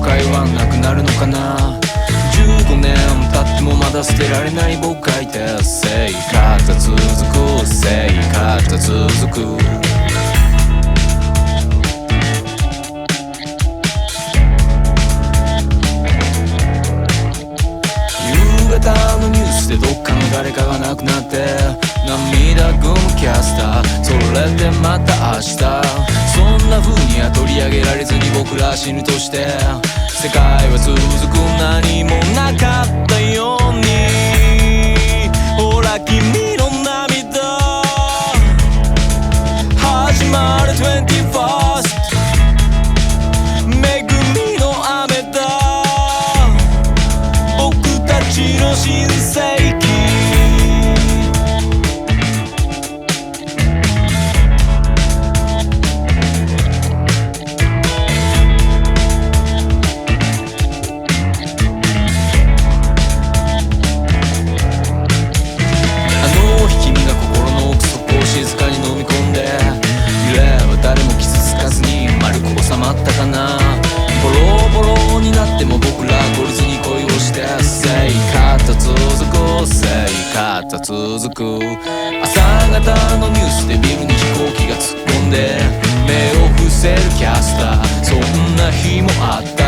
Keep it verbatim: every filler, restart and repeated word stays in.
悔はなくなるのかな。じゅうごねん経ってもまだ捨てられない僕がいて、生活続く生活続く。夕方のニュースでどっかの誰かが亡くなって涙ぐむキャスター、それでまた明日、そんな風には取り上げられずに僕ら死ぬとして、世界は続く何もなかったように。ほら君の涙始まる トゥエンティーファースト 恵みの雨だ、僕たちの新世紀。静かに飲み込んでいれば誰も傷つかずに丸く収まったかな。ボロボロになっても僕ら懲りずに恋をして、生活続く生活続く。朝方のニュースでビルに飛行機が突っ込んで目を伏せるキャスター、そんな日もあった。